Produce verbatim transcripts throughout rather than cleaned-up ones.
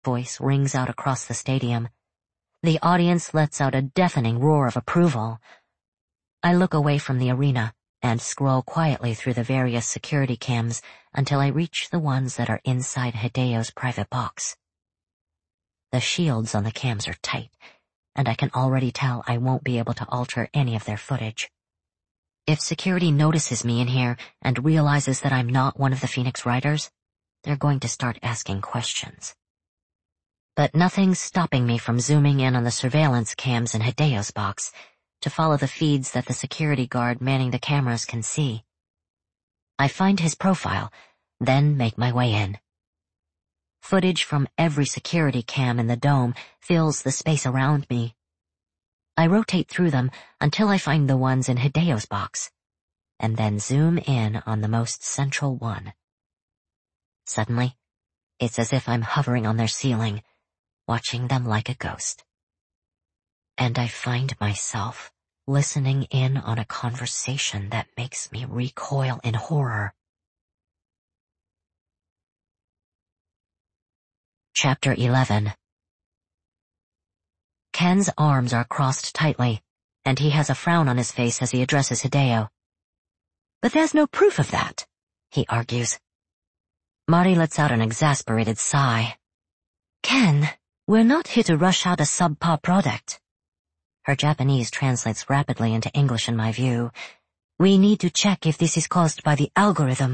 voice rings out across the stadium. The audience lets out a deafening roar of approval. I look away from the arena and scroll quietly through the various security cams until I reach the ones that are inside Hideo's private box. The shields on the cams are tight, and I can already tell I won't be able to alter any of their footage. If security notices me in here and realizes that I'm not one of the Phoenix Riders, they're going to start asking questions. But nothing's stopping me from zooming in on the surveillance cams in Hideo's box to follow the feeds that the security guard manning the cameras can see. I find his profile, then make my way in. Footage from every security cam in the dome fills the space around me. I rotate through them until I find the ones in Hideo's box, and then zoom in on the most central one. Suddenly, it's as if I'm hovering on their ceiling, watching them like a ghost. And I find myself listening in on a conversation that makes me recoil in horror. Chapter eleven. Ken's arms are crossed tightly, and he has a frown on his face as he addresses Hideo. "But there's no proof of that," he argues. Mari lets out an exasperated sigh. "Ken, we're not here to rush out a subpar product." Her Japanese translates rapidly into English in my view. "We need to check if this is caused by the algorithm."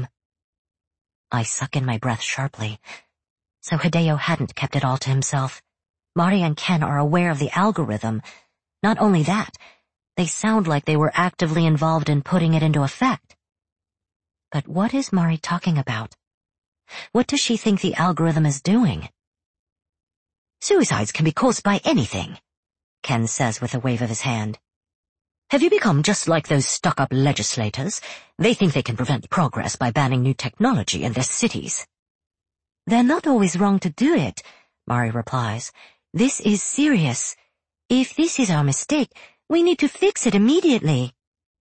I suck in my breath sharply. So Hideo hadn't kept it all to himself. Mari and Ken are aware of the algorithm. Not only that, they sound like they were actively involved in putting it into effect. But what is Mari talking about? What does she think the algorithm is doing? "Suicides can be caused by anything," Ken says with a wave of his hand. "Have you become just like those stuck-up legislators? They think they can prevent progress by banning new technology in their cities." "They're not always wrong to do it," Mari replies. "This is serious. If this is our mistake, we need to fix it immediately."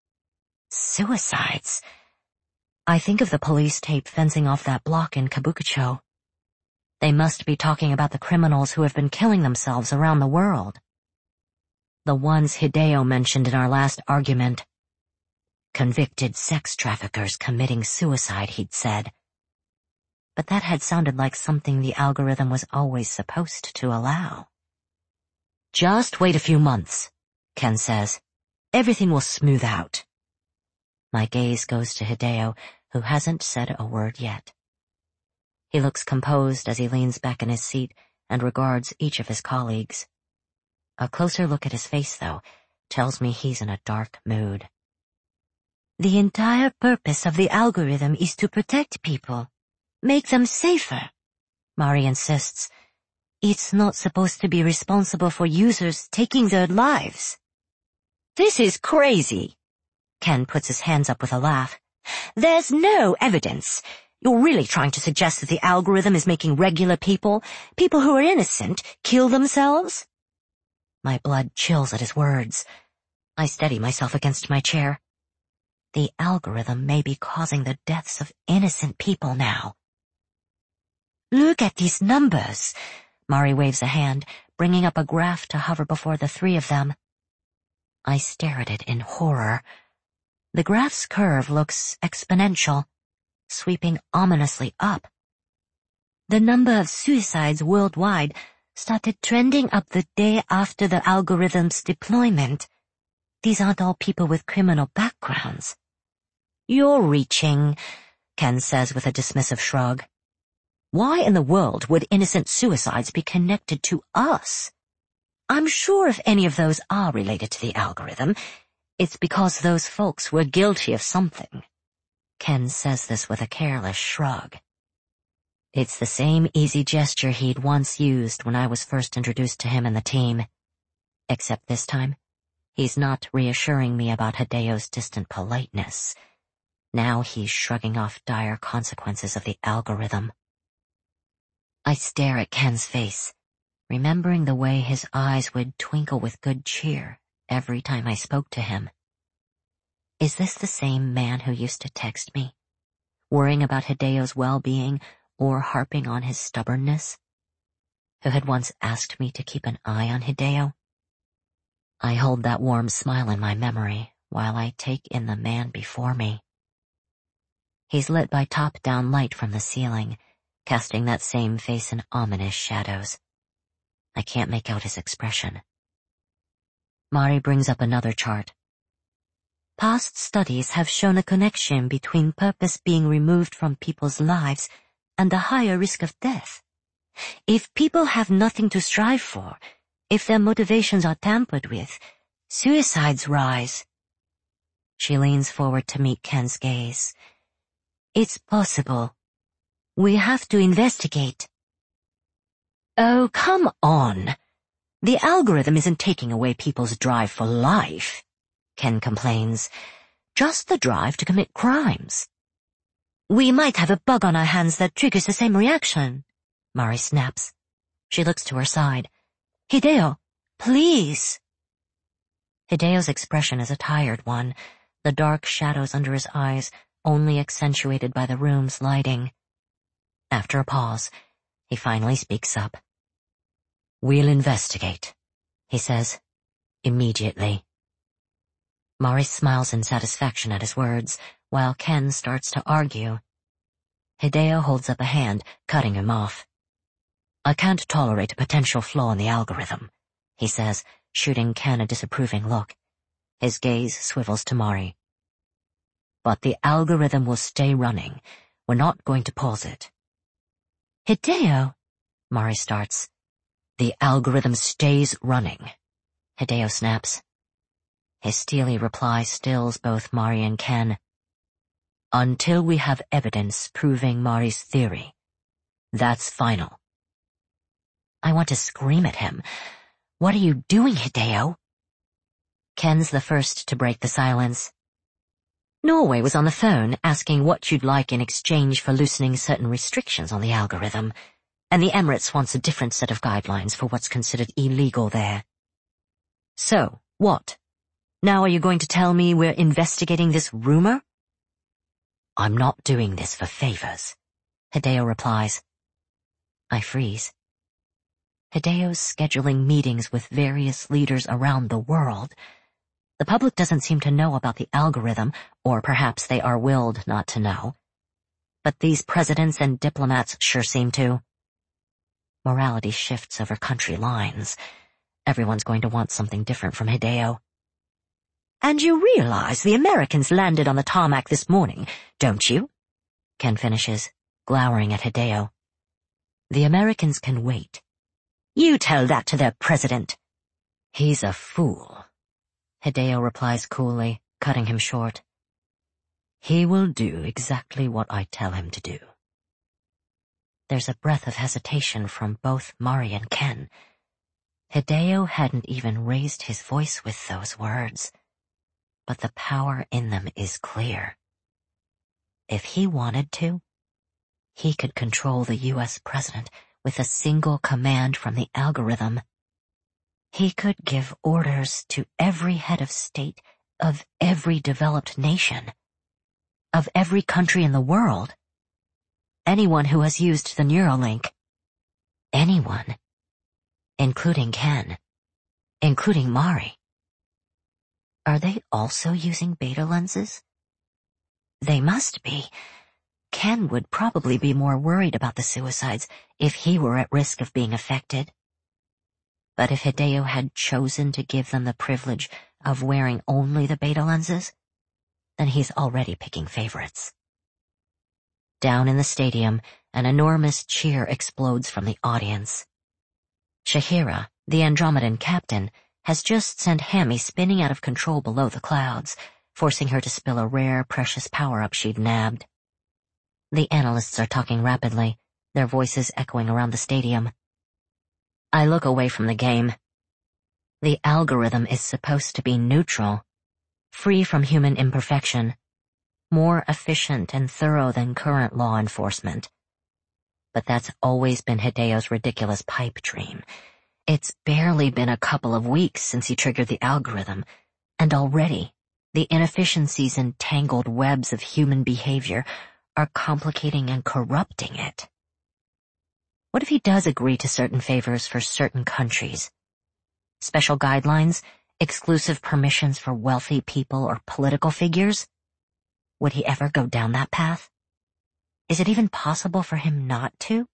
Suicides. I think of the police tape fencing off that block in Kabukicho. They must be talking about the criminals who have been killing themselves around the world. The ones Hideo mentioned in our last argument. Convicted sex traffickers committing suicide, he'd said. But that had sounded like something the algorithm was always supposed to allow. "Just wait a few months," Ken says. "Everything will smooth out." My gaze goes to Hideo, who hasn't said a word yet. He looks composed as he leans back in his seat and regards each of his colleagues. A closer look at his face, though, tells me he's in a dark mood. "The entire purpose of the algorithm is to protect people. Make them safer," Mari insists. "It's not supposed to be responsible for users taking their lives." "This is crazy." Ken puts his hands up with a laugh. "There's no evidence. You're really trying to suggest that the algorithm is making regular people, people who are innocent, kill themselves?" My blood chills at his words. I steady myself against my chair. The algorithm may be causing the deaths of innocent people now. "Look at these numbers." Mari waves a hand, bringing up a graph to hover before the three of them. I stare at it in horror. The graph's curve looks exponential, sweeping ominously up. The number of suicides worldwide started trending up the day after the algorithm's deployment. These aren't all people with criminal backgrounds. "You're reaching," Ken says with a dismissive shrug. "Why in the world would innocent suicides be connected to us? I'm sure if any of those are related to the algorithm, it's because those folks were guilty of something." Ken says this with a careless shrug. It's the same easy gesture he'd once used when I was first introduced to him and the team. Except this time, he's not reassuring me about Hideo's distant politeness. Now he's shrugging off dire consequences of the algorithm. I stare at Ken's face, remembering the way his eyes would twinkle with good cheer every time I spoke to him. Is this the same man who used to text me, worrying about Hideo's well-being or harping on his stubbornness? who had once asked me to keep an eye on Hideo. I hold that warm smile in my memory while I take in the man before me. He's lit by top-down light from the ceiling, casting that same face in ominous shadows. I can't make out his expression. Mari brings up another chart. Past studies have shown a connection between purpose being removed from people's lives and a higher risk of death. If people have nothing to strive for, if their motivations are tampered with, suicides rise. She leans forward to meet Ken's gaze. It's possible. We have to investigate. Oh, come on. The algorithm isn't taking away people's drive for life, Ken complains. Just the drive to commit crimes. We might have a bug on our hands that triggers the same reaction, Mari snaps. She looks to her side. Hideo, please. Hideo's expression is a tired one, the dark shadows under his eyes only accentuated by the room's lighting. After a pause, he finally speaks up. We'll investigate, he says, immediately. Mari smiles in satisfaction at his words, while Ken starts to argue. Hideo holds up a hand, cutting him off. I can't tolerate a potential flaw in the algorithm, he says, shooting Ken a disapproving look. His gaze swivels to Mari. But the algorithm will stay running. We're not going to pause it. Hideo, Mari starts. The algorithm stays running, Hideo snaps. His steely reply stills both Mari and Ken. Until we have evidence proving Mari's theory. That's final. I want to scream at him. What are you doing, Hideo? Ken's the first to break the silence. Norway was on the phone asking what you'd like in exchange for loosening certain restrictions on the algorithm, and the Emirates wants a different set of guidelines for what's considered illegal there. So, what? Now are you going to tell me we're investigating this rumor? I'm not doing this for favors, Hideo replies. I freeze. Hideo's scheduling meetings with various leaders around the world. The public doesn't seem to know about the algorithm, or perhaps they are willed not to know. But these presidents and diplomats sure seem to. Morality shifts over country lines. Everyone's going to want something different from Hideo. And you realize the Americans landed on the tarmac this morning, don't you? Ken finishes, glowering at Hideo. The Americans can wait. You tell that to their president. He's a fool, Hideo replies coolly, cutting him short. He will do exactly what I tell him to do. There's a breath of hesitation from both Mari and Ken. Hideo hadn't even raised his voice with those words, but the power in them is clear. If he wanted to, he could control the U S president with a single command from the algorithm. He could give orders to every head of state of every developed nation, of every country in the world, anyone who has used the Neuralink, anyone, including Ken, including Mari. Are they also using beta lenses? They must be. Ken would probably be more worried about the suicides if he were at risk of being affected. But if Hideo had chosen to give them the privilege of wearing only the beta lenses, then he's already picking favorites. Down in the stadium, an enormous cheer explodes from the audience. Shahira, the Andromedan captain, has just sent Hammy spinning out of control below the clouds, forcing her to spill a rare, precious power-up she'd nabbed. The analysts are talking rapidly, their voices echoing around the stadium. I look away from the game. The algorithm is supposed to be neutral, free from human imperfection, more efficient and thorough than current law enforcement. But that's always been Hideo's ridiculous pipe dream. It's barely been a couple of weeks since he triggered the algorithm, and already the inefficiencies and tangled webs of human behavior are complicating and corrupting it. What if he does agree to certain favors for certain countries? Special guidelines, exclusive permissions for wealthy people or political figures? Would he ever go down that path? Is it even possible for him not to?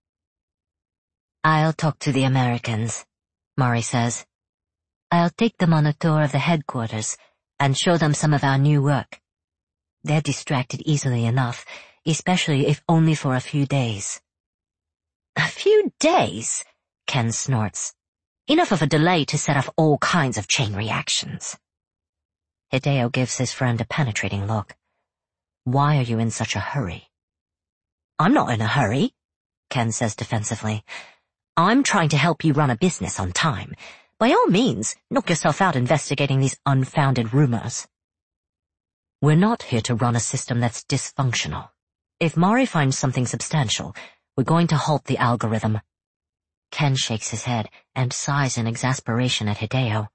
I'll talk to the Americans, Mari says. I'll take them on a tour of the headquarters and show them some of our new work. They're distracted easily enough, especially if only for a few days. A few days? Ken snorts. Enough of a delay to set off all kinds of chain reactions. Hideo gives his friend a penetrating look. Why are you in such a hurry? I'm not in a hurry, Ken says defensively. I'm trying to help you run a business on time. By all means, knock yourself out investigating these unfounded rumors. We're not here to run a system that's dysfunctional. If Mari finds something substantial, we're going to halt the algorithm. Ken shakes his head and sighs in exasperation at Hideo.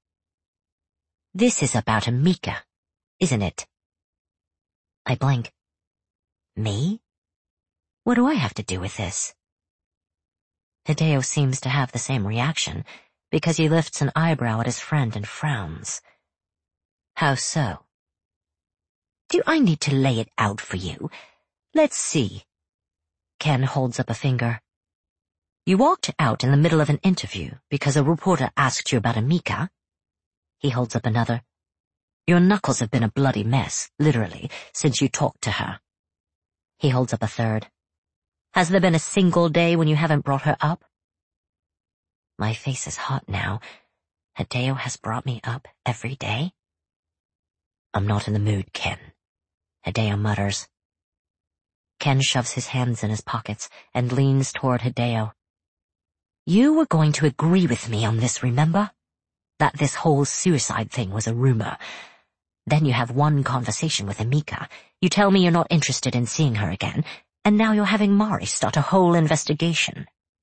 This is about Emika, isn't it? I blink. Me? What do I have to do with this? Hideo seems to have the same reaction, because he lifts an eyebrow at his friend and frowns. How so? Do I need to lay it out for you? Let's see. Ken holds up a finger. You walked out in the middle of an interview because a reporter asked you about Emika. He holds up another. Your knuckles have been a bloody mess, literally, since you talked to her. He holds up a third. Has there been a single day when you haven't brought her up? My face is hot now. Hideo has brought me up every day? I'm not in the mood, Ken. Hideo mutters. Ken shoves his hands in his pockets and leans toward Hideo. You were going to agree with me on this, remember? That this whole suicide thing was a rumor. Then you have one conversation with Emika. You tell me you're not interested in seeing her again, and now you're having Mari start a whole investigation.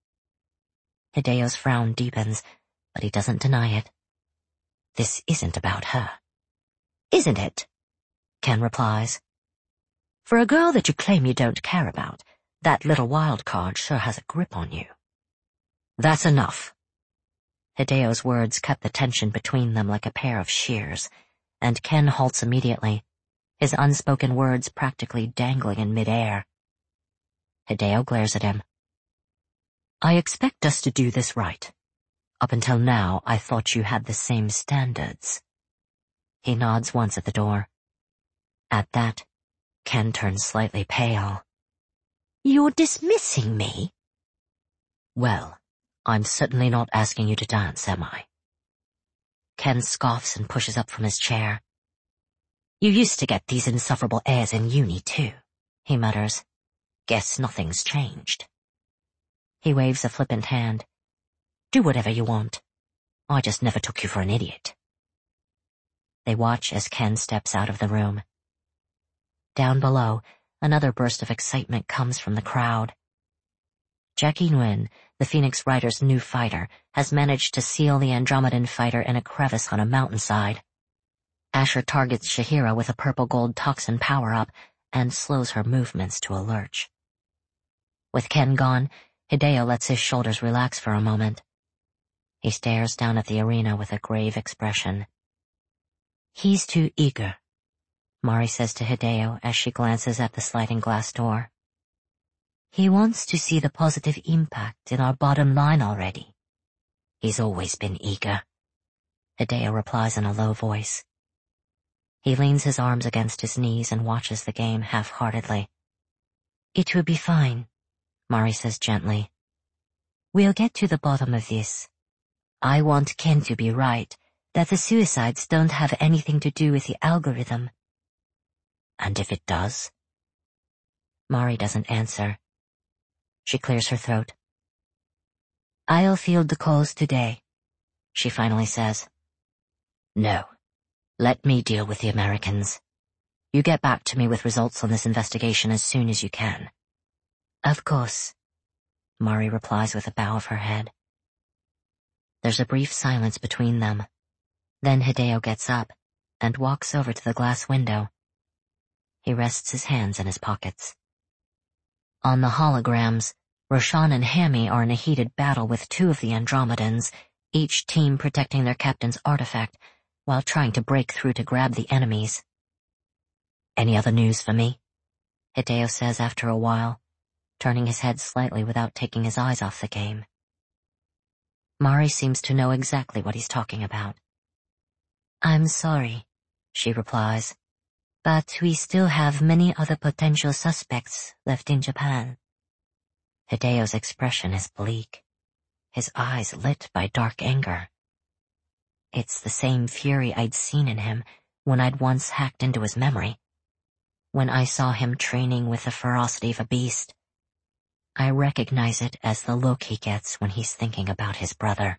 Hideo's frown deepens, but he doesn't deny it. This isn't about her. Isn't it? Ken replies. For a girl that you claim you don't care about, that little wild card sure has a grip on you. That's enough. Hideo's words cut the tension between them like a pair of shears, and Ken halts immediately, his unspoken words practically dangling in midair. Hideo glares at him. I expect us to do this right. Up until now, I thought you had the same standards. He nods once at the door. At that, Ken turns slightly pale. You're dismissing me? Well, I'm certainly not asking you to dance, am I? Ken scoffs and pushes up from his chair. You used to get these insufferable airs in uni, too, he mutters. Guess nothing's changed. He waves a flippant hand. Do whatever you want. I just never took you for an idiot. They watch as Ken steps out of the room. Down below, another burst of excitement comes from the crowd. Jackie Nguyen, the Phoenix Rider's new fighter, has managed to seal the Andromedan fighter in a crevice on a mountainside. Asher targets Shahira with a purple-gold toxin power-up and slows her movements to a lurch. With Ken gone, Hideo lets his shoulders relax for a moment. He stares down at the arena with a grave expression. He's too eager, Mari says to Hideo as she glances at the sliding glass door. He wants to see the positive impact in our bottom line already. He's always been eager, Hideo replies in a low voice. He leans his arms against his knees and watches the game half-heartedly. It will be fine, Mari says gently. We'll get to the bottom of this. I want Ken to be right, that the suicides don't have anything to do with the algorithm. And if it does? Mari doesn't answer. She clears her throat. I'll field the calls today, she finally says. No. Let me deal with the Americans. You get back to me with results on this investigation as soon as you can. Of course, Mari replies with a bow of her head. There's a brief silence between them. Then Hideo gets up and walks over to the glass window. He rests his hands in his pockets. On the holograms, Roshan and Hammy are in a heated battle with two of the Andromedans, each team protecting their captain's artifact, while trying to break through to grab the enemies. "Any other news for me?" Hideo says after a while, turning his head slightly without taking his eyes off the game. Mari seems to know exactly what he's talking about. "I'm sorry," she replies, "but we still have many other potential suspects left in Japan." Hideo's expression is bleak, his eyes lit by dark anger. It's the same fury I'd seen in him when I'd once hacked into his memory, when I saw him training with the ferocity of a beast. I recognize it as the look he gets when he's thinking about his brother.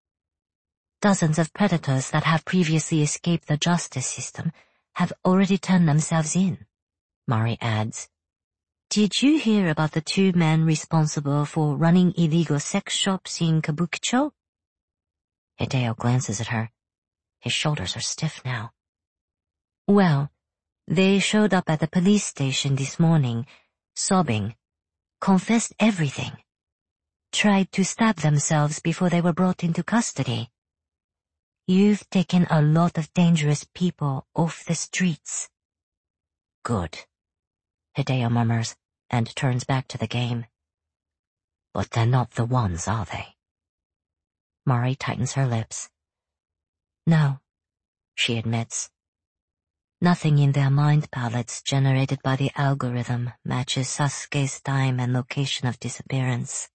"Dozens of predators that have previously escaped the justice system have already turned themselves in," Mari adds. "Did you hear about the two men responsible for running illegal sex shops in Kabukicho?" Hideo glances at her. His shoulders are stiff now. "Well, they showed up at the police station this morning, sobbing, confessed everything, tried to stab themselves before they were brought into custody. You've taken a lot of dangerous people off the streets." "Good," Hideo murmurs, and turns back to the game. "But they're not the ones, are they?" Mari tightens her lips. "No," she admits. "Nothing in their mind palettes generated by the algorithm matches Sasuke's time and location of disappearance."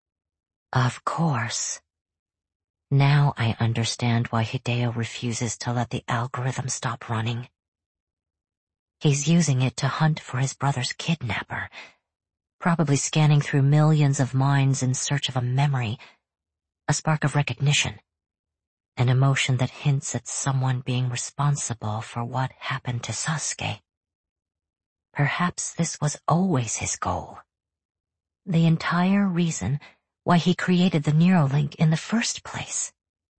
Of course. Now I understand why Hideo refuses to let the algorithm stop running. He's using it to hunt for his brother's kidnapper, probably scanning through millions of minds in search of a memory, a spark of recognition, an emotion that hints at someone being responsible for what happened to Sasuke. Perhaps this was always his goal. The entire reason why he created the Neuralink in the first place.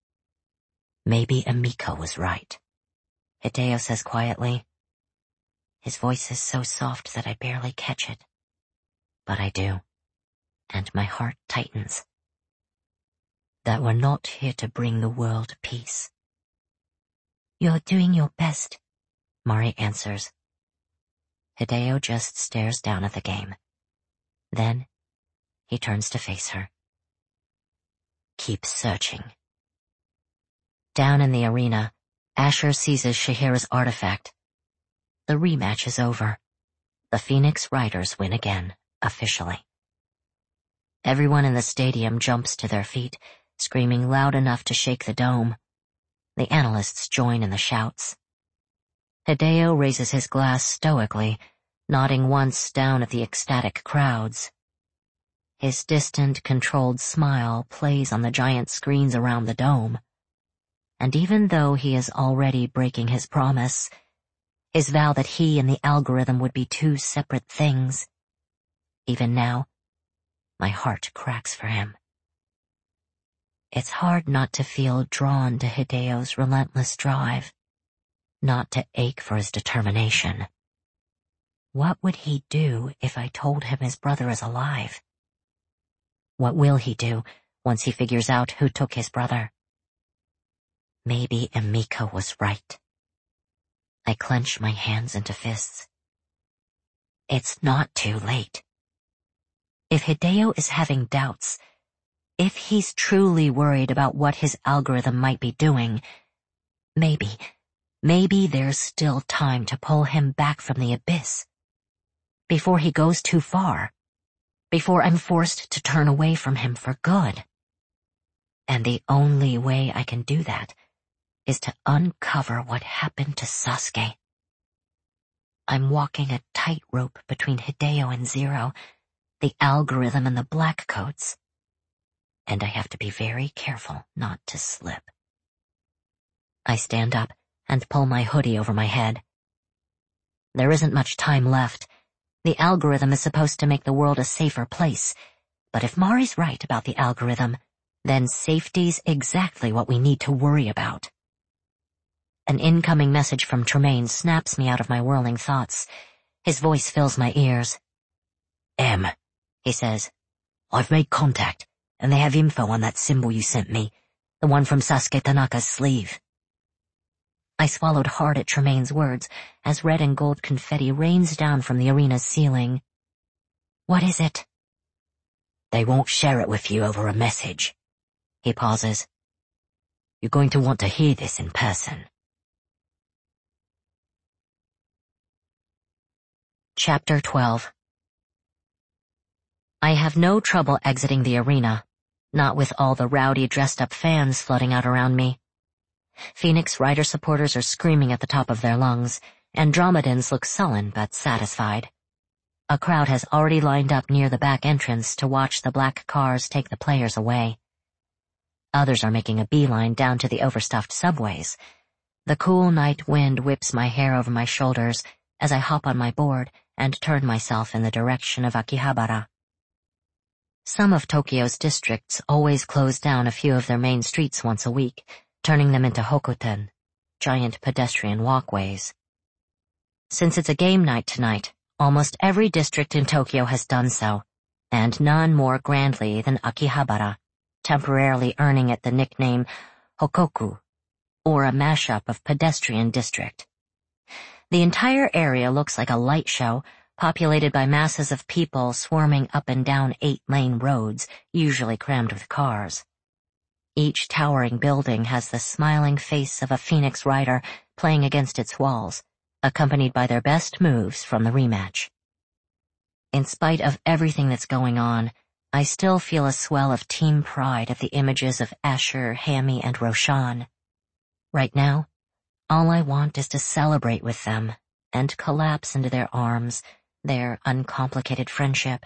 Maybe Emiko was right, Hideo says quietly. His voice is so soft that I barely catch it. But I do, and my heart tightens. That we're not here to bring the world peace. "You're doing your best," Mari answers. Hideo just stares down at the game. Then he turns to face her. "Keep searching." Down in the arena, Asher seizes Shihira's artifact. The rematch is over. The Phoenix Riders win again, officially. Everyone in the stadium jumps to their feet, screaming loud enough to shake the dome. The analysts join in the shouts. Hideo raises his glass stoically, nodding once down at the ecstatic crowds. His distant, controlled smile plays on the giant screens around the dome. And even though he is already breaking his promise, his vow that he and the algorithm would be two separate things, even now, my heart cracks for him. It's hard not to feel drawn to Hideo's relentless drive, not to ache for his determination. What would he do if I told him his brother is alive? What will he do once he figures out who took his brother? Maybe Emiko was right. I clench my hands into fists. It's not too late. If Hideo is having doubts, if he's truly worried about what his algorithm might be doing, maybe, maybe there's still time to pull him back from the abyss. Before he goes too far. Before I'm forced to turn away from him for good. And the only way I can do that is to uncover what happened to Sasuke. I'm walking a tightrope between Hideo and Zero, the algorithm and the black coats. And I have to be very careful not to slip. I stand up and pull my hoodie over my head. There isn't much time left. The algorithm is supposed to make the world a safer place, but if Mari's right about the algorithm, then safety's exactly what we need to worry about. An incoming message from Tremaine snaps me out of my whirling thoughts. His voice fills my ears. "M," he says, I've made contact, and they have info on that symbol you sent me, the one from Sasuke Tanaka's sleeve. I swallowed hard at Tremaine's words as red and gold confetti rains down from the arena's ceiling. What is it? They won't share it with you over a message. He pauses. You're going to want to hear this in person. Chapter twelve. I have no trouble exiting the arena, not with all the rowdy dressed-up fans flooding out around me. Phoenix Rider supporters are screaming at the top of their lungs, and Andromedans look sullen but satisfied. A crowd has already lined up near the back entrance to watch the black cars take the players away. Others are making a beeline down to the overstuffed subways. The cool night wind whips my hair over my shoulders as I hop on my board and turn myself in the direction of Akihabara. Some of Tokyo's districts always close down a few of their main streets once a week, turning them into hokoten, giant pedestrian walkways. Since it's a game night tonight, almost every district in Tokyo has done so, and none more grandly than Akihabara, temporarily earning it the nickname Hokoku, or a mashup of pedestrian district. The entire area looks like a light show, populated by masses of people swarming up and down eight-lane roads, usually crammed with cars. Each towering building has the smiling face of a Phoenix Rider playing against its walls, accompanied by their best moves from the rematch. In spite of everything that's going on, I still feel a swell of team pride at the images of Asher, Hammy, and Roshan. Right now, all I want is to celebrate with them and collapse into their arms, their uncomplicated friendship.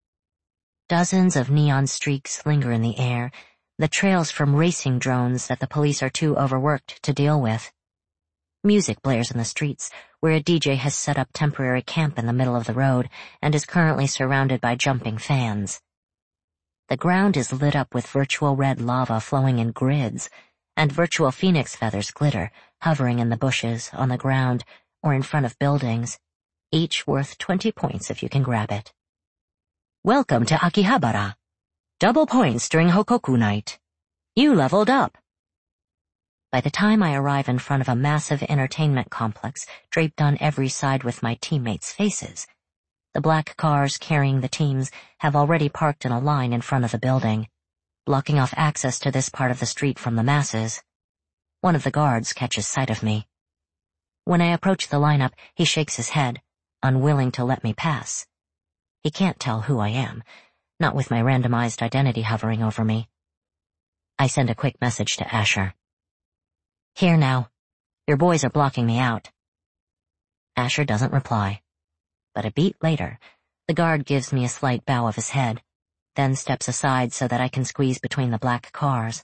Dozens of neon streaks linger in the air, the trails from racing drones that the police are too overworked to deal with. Music blares in the streets, where a D J has set up temporary camp in the middle of the road and is currently surrounded by jumping fans. The ground is lit up with virtual red lava flowing in grids, and virtual phoenix feathers glitter, hovering in the bushes, on the ground, or in front of buildings, each worth twenty points if you can grab it. Welcome to Akihabara. Double points during Hokoku night. You leveled up. By the time I arrive in front of a massive entertainment complex draped on every side with my teammates' faces, the black cars carrying the teams have already parked in a line in front of the building, blocking off access to this part of the street from the masses. One of the guards catches sight of me. When I approach the lineup, he shakes his head, unwilling to let me pass. He can't tell who I am, not with my randomized identity hovering over me. I send a quick message to Asher. Here now. Your boys are blocking me out. Asher doesn't reply. But a beat later, the guard gives me a slight bow of his head, then steps aside so that I can squeeze between the black cars.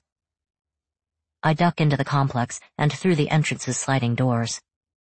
I duck into the complex and through the entrance's sliding doors.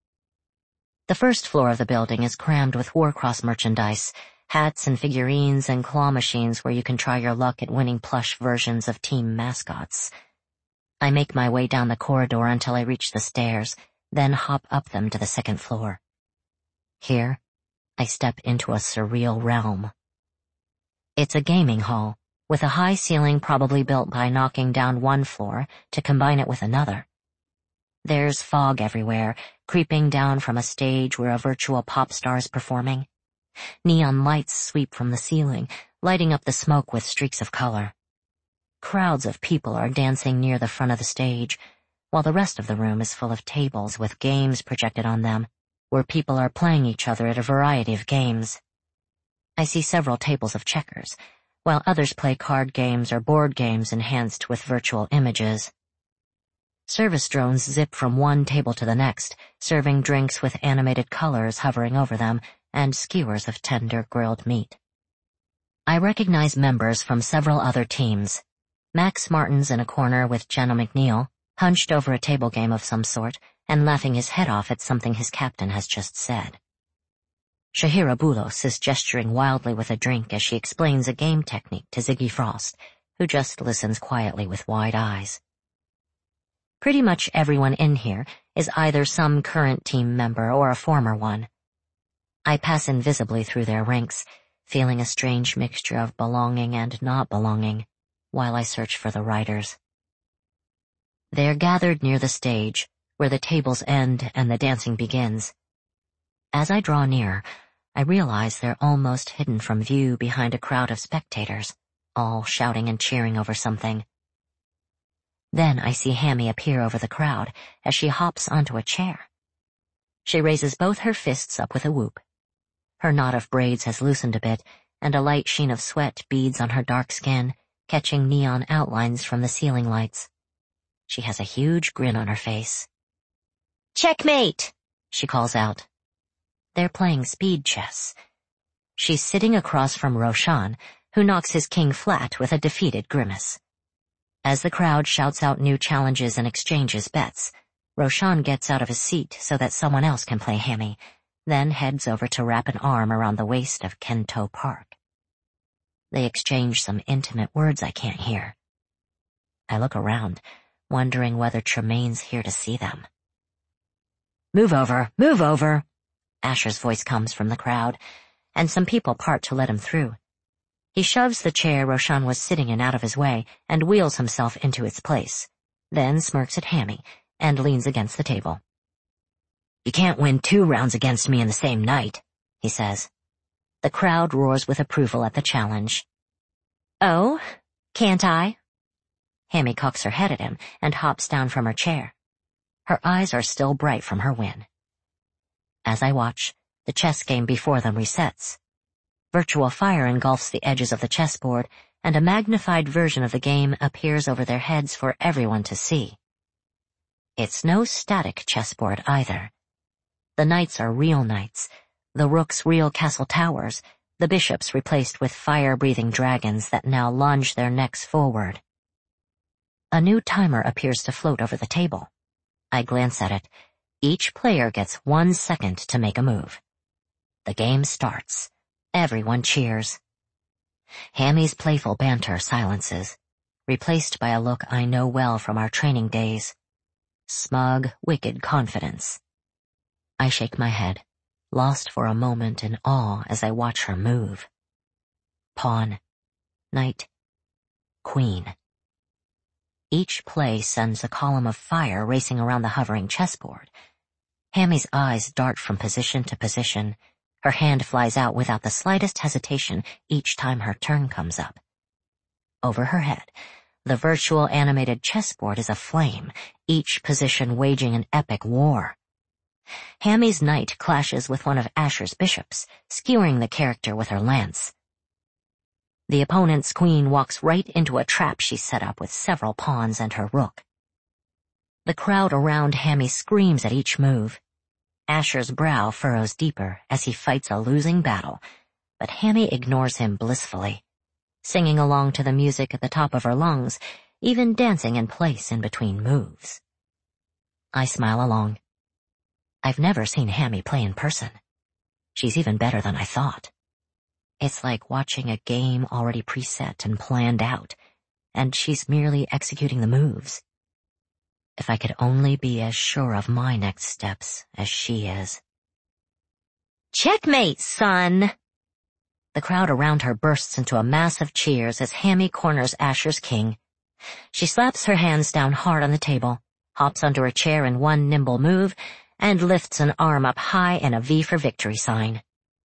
The first floor of the building is crammed with Warcross merchandise, hats and figurines and claw machines where you can try your luck at winning plush versions of team mascots. I make my way down the corridor until I reach the stairs, then hop up them to the second floor. Here, I step into a surreal realm. It's a gaming hall, with a high ceiling probably built by knocking down one floor to combine it with another. There's fog everywhere, creeping down from a stage where a virtual pop star is performing. Neon lights sweep from the ceiling, lighting up the smoke with streaks of color. Crowds of people are dancing near the front of the stage, while the rest of the room is full of tables with games projected on them, where people are playing each other at a variety of games. I see several tables of checkers, while others play card games or board games enhanced with virtual images. Service drones zip from one table to the next, serving drinks with animated colors hovering over them and skewers of tender grilled meat. I recognize members from several other teams. Max Martin's in a corner with Jenna McNeil, hunched over a table game of some sort and laughing his head off at something his captain has just said. Shahira Bulos is gesturing wildly with a drink as she explains a game technique to Ziggy Frost, who just listens quietly with wide eyes. Pretty much everyone in here is either some current team member or a former one. I pass invisibly through their ranks, feeling a strange mixture of belonging and not belonging while I search for the writers. They're gathered near the stage, where the tables end and the dancing begins. As I draw near, I realize they're almost hidden from view behind a crowd of spectators, all shouting and cheering over something. Then I see Hammy appear over the crowd as she hops onto a chair. She raises both her fists up with a whoop. Her knot of braids has loosened a bit, and a light sheen of sweat beads on her dark skin, catching neon outlines from the ceiling lights. She has a huge grin on her face. "Checkmate!" she calls out. They're playing speed chess. She's sitting across from Roshan, who knocks his king flat with a defeated grimace. As the crowd shouts out new challenges and exchanges bets, Roshan gets out of his seat so that someone else can play Hammy, then heads over to wrap an arm around the waist of Kento Park. They exchange some intimate words I can't hear. I look around, wondering whether Tremaine's here to see them. "Move over, move over," Asher's voice comes from the crowd, and some people part to let him through. He shoves the chair Roshan was sitting in out of his way and wheels himself into its place, then smirks at Hammy and leans against the table. "You can't win two rounds against me in the same night," he says. The crowd roars with approval at the challenge. "Oh, can't I?" Hammy cocks her head at him and hops down from her chair. Her eyes are still bright from her win. As I watch, the chess game before them resets. Virtual fire engulfs the edges of the chessboard, and a magnified version of the game appears over their heads for everyone to see. It's no static chessboard either. The knights are real knights, the rooks real castle towers, the bishops replaced with fire-breathing dragons that now lunge their necks forward. A new timer appears to float over the table. I glance at it. Each player gets one second to make a move. The game starts. Everyone cheers. Hammy's playful banter silences, replaced by a look I know well from our training days. Smug, wicked confidence. I shake my head, lost for a moment in awe as I watch her move. Pawn, knight, queen. Each play sends a column of fire racing around the hovering chessboard. Hammy's eyes dart from position to position. Her hand flies out without the slightest hesitation each time her turn comes up. Over her head, the virtual animated chessboard is aflame, each position waging an epic war. Hammy's knight clashes with one of Asher's bishops, skewering the character with her lance. The opponent's queen walks right into a trap she set up with several pawns and her rook. The crowd around Hammy screams at each move. Asher's brow furrows deeper as he fights a losing battle, but Hammy ignores him blissfully, singing along to the music at the top of her lungs, even dancing in place in between moves. I smile along. I've never seen Hammy play in person. She's even better than I thought. It's like watching a game already preset and planned out, and she's merely executing the moves. If I could only be as sure of my next steps as she is. "Checkmate, son!" The crowd around her bursts into a mass of cheers as Hammy corners Asher's king. She slaps her hands down hard on the table, hops onto her chair in one nimble move, and lifts an arm up high in a V for victory sign.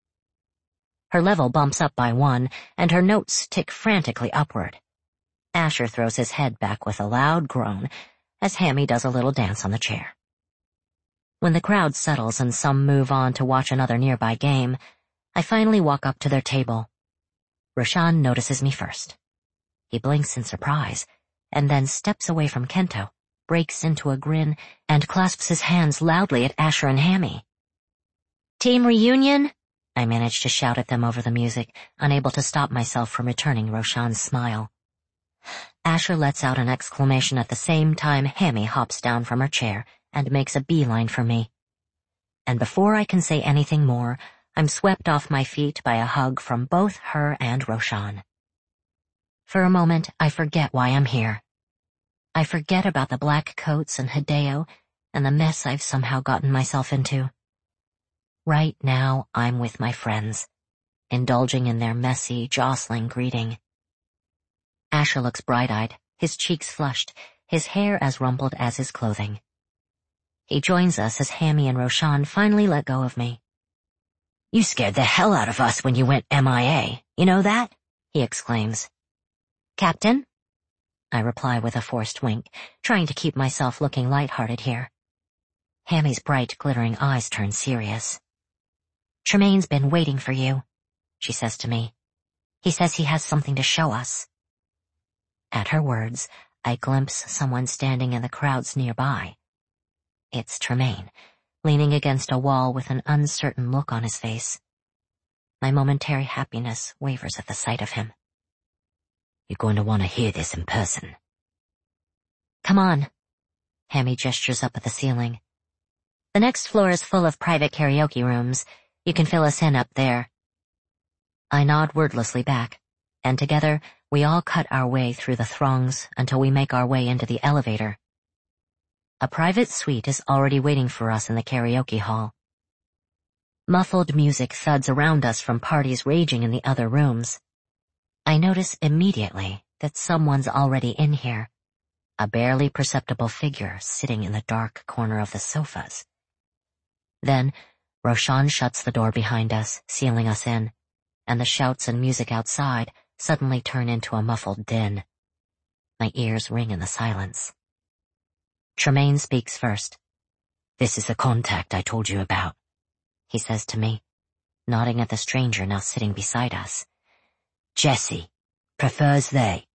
Her level bumps up by one, and her notes tick frantically upward. Asher throws his head back with a loud groan, as Hammy does a little dance on the chair. When the crowd settles and some move on to watch another nearby game, I finally walk up to their table. Roshan notices me first. He blinks in surprise, and then steps away from Kento, breaks into a grin, and clasps his hands loudly at Asher and Hammy. "Team reunion?" I manage to shout at them over the music, unable to stop myself from returning Roshan's smile. Asher lets out an exclamation at the same time Hammy hops down from her chair and makes a beeline for me. And before I can say anything more, I'm swept off my feet by a hug from both her and Roshan. For a moment, I forget why I'm here. I forget about the black coats and Hideo and the mess I've somehow gotten myself into. Right now, I'm with my friends, indulging in their messy, jostling greeting. Asher looks bright-eyed, his cheeks flushed, his hair as rumpled as his clothing. He joins us as Hammy and Roshan finally let go of me. "You scared the hell out of us when you went M I A, you know that?" he exclaims. "Captain?" I reply with a forced wink, trying to keep myself looking light-hearted here. Hammy's bright, glittering eyes turn serious. "Tremaine's been waiting for you," she says to me. "He says he has something to show us." At her words, I glimpse someone standing in the crowds nearby. It's Tremaine, leaning against a wall with an uncertain look on his face. My momentary happiness wavers at the sight of him. "You're going to want to hear this in person." "Come on." Hammy gestures up at the ceiling. "The next floor is full of private karaoke rooms. You can fill us in up there." I nod wordlessly back, and together we all cut our way through the throngs until we make our way into the elevator. A private suite is already waiting for us in the karaoke hall. Muffled music thuds around us from parties raging in the other rooms. I notice immediately that someone's already in here, a barely perceptible figure sitting in the dark corner of the sofas. Then, Roshan shuts the door behind us, sealing us in, and the shouts and music outside suddenly turn into a muffled din. My ears ring in the silence. Tremaine speaks first. "This is the contact I told you about," he says to me, nodding at the stranger now sitting beside us. "Jessie prefers they."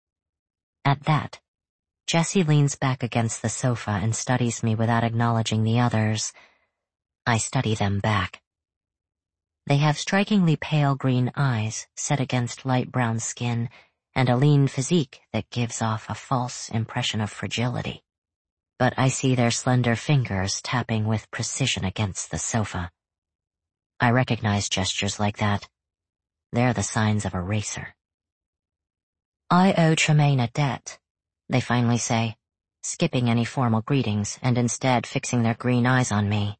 At that, Jessie leans back against the sofa and studies me without acknowledging the others. I study them back. They have strikingly pale green eyes set against light brown skin and a lean physique that gives off a false impression of fragility. But I see their slender fingers tapping with precision against the sofa. I recognize gestures like that. They're the signs of a racer. "I owe Tremaine a debt," they finally say, skipping any formal greetings and instead fixing their green eyes on me.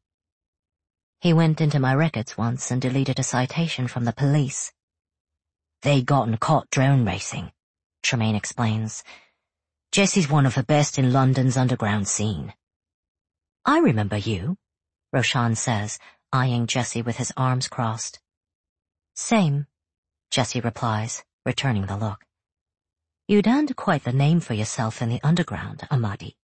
"He went into my records once and deleted a citation from the police." "They gotten caught drone racing," Tremaine explains. "Jessie's one of the best in London's underground scene." "I remember you," Roshan says, eyeing Jessie with his arms crossed. "Same," Jessie replies, returning the look. "You'd earned quite the name for yourself in the underground, Ahmadi."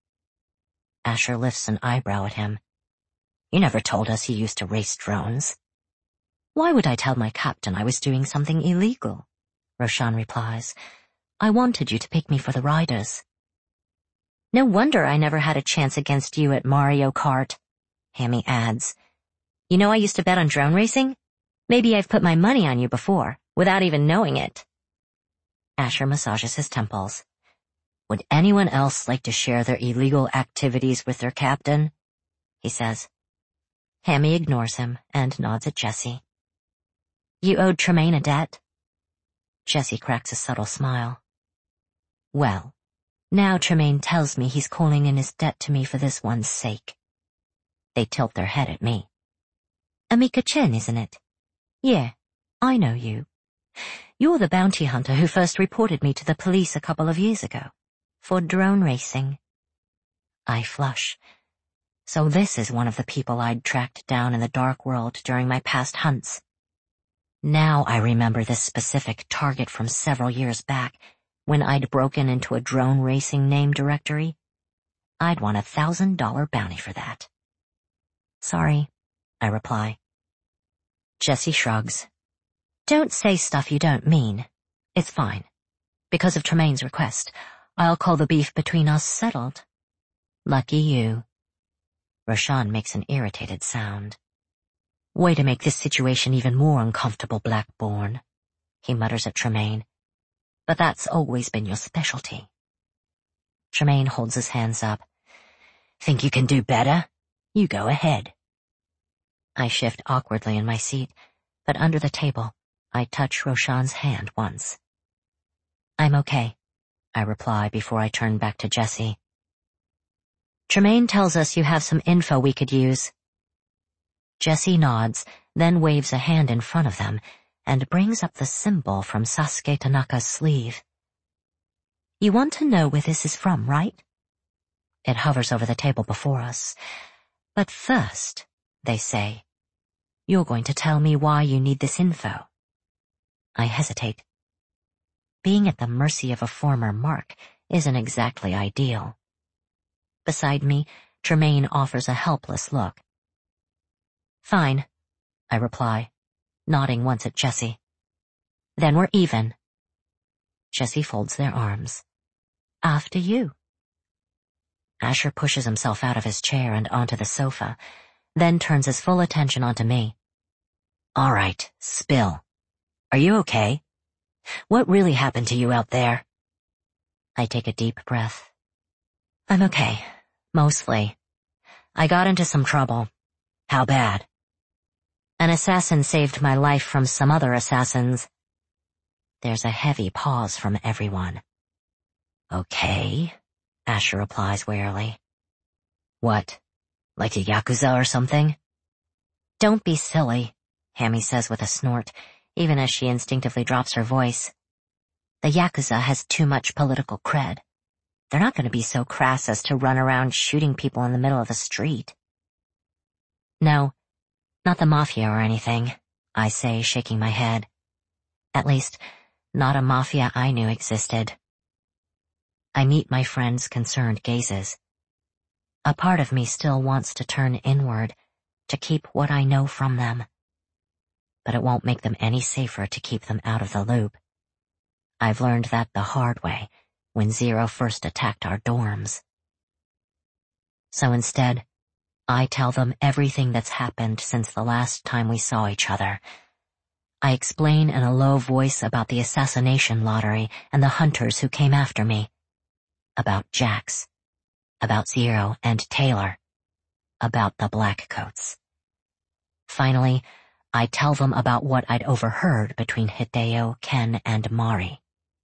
Asher lifts an eyebrow at him. "You never told us you used to race drones." "Why would I tell my captain I was doing something illegal?" Roshan replies. "I wanted you to pick me for the riders." "No wonder I never had a chance against you at Mario Kart," Hammy adds. "You know I used to bet on drone racing? Maybe I've put my money on you before, without even knowing it." Asher massages his temples. "Would anyone else like to share their illegal activities with their captain?" he says. Hammy ignores him and nods at Jessie. "You owed Tremaine a debt?" Jessie cracks a subtle smile. "Well, now Tremaine tells me he's calling in his debt to me for this one's sake." They tilt their head at me. "Amika Chen, isn't it?" "Yeah, I know you. You're the bounty hunter who first reported me to the police a couple of years ago, for drone racing." I flush. So this is one of the people I'd tracked down in the dark world during my past hunts. Now I remember this specific target from several years back, when I'd broken into a drone racing name directory. I'd won a thousand dollar bounty for that. "Sorry," I reply. Jessie shrugs. "Don't say stuff you don't mean. It's fine. Because of Tremaine's request, I'll call the beef between us settled." "Lucky you." Roshan makes an irritated sound. "Way to make this situation even more uncomfortable, Blackborn," he mutters at Tremaine. "But that's always been your specialty." Tremaine holds his hands up. "Think you can do better? You go ahead." I shift awkwardly in my seat, but under the table, I touch Roshan's hand once. "I'm okay," I reply before I turn back to Jessie. "Tremaine tells us you have some info we could use." Jessie nods, then waves a hand in front of them, and brings up the symbol from Sasuke Tanaka's sleeve. You want to know where this is from, right? It hovers over the table before us. But first, they say, you're going to tell me why you need this info. I hesitate. Being at the mercy of a former mark isn't exactly ideal. Beside me, Tremaine offers a helpless look. Fine, I reply, nodding once at Jesse. Then we're even. Jesse folds their arms. After you. Asher pushes himself out of his chair and onto the sofa, then turns his full attention onto me. All right, spill. Are you okay? What really happened to you out there? I take a deep breath. I'm okay, mostly. I got into some trouble. How bad? An assassin saved my life from some other assassins. There's a heavy pause from everyone. Okay, Asher replies warily. What? Like a Yakuza or something? Don't be silly, Hammy says with a snort, even as she instinctively drops her voice. The Yakuza has too much political cred. They're not going to be so crass as to run around shooting people in the middle of the street. No, not the mafia or anything, I say, shaking my head. At least, not a mafia I knew existed. I meet my friend's concerned gazes. A part of me still wants to turn inward, to keep what I know from them. But it won't make them any safer to keep them out of the loop. I've learned that the hard way, when Zero first attacked our dorms. So instead, I tell them everything that's happened since the last time we saw each other. I explain in a low voice about the assassination lottery and the hunters who came after me. About Jax. About Zero and Taylor. About the Blackcoats. Finally, I tell them about what I'd overheard between Hideo, Ken, and Mari.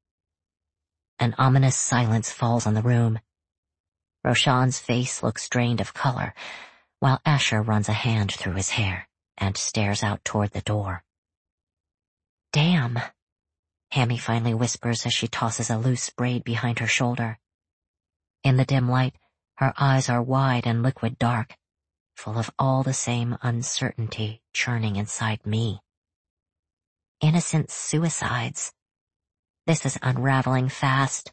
An ominous silence falls on the room. Roshan's face looks drained of color, while Asher runs a hand through his hair and stares out toward the door. Damn, Hammy finally whispers as she tosses a loose braid behind her shoulder. In the dim light, her eyes are wide and liquid dark, full of all the same uncertainty churning inside me. Innocent suicides. This is unraveling fast.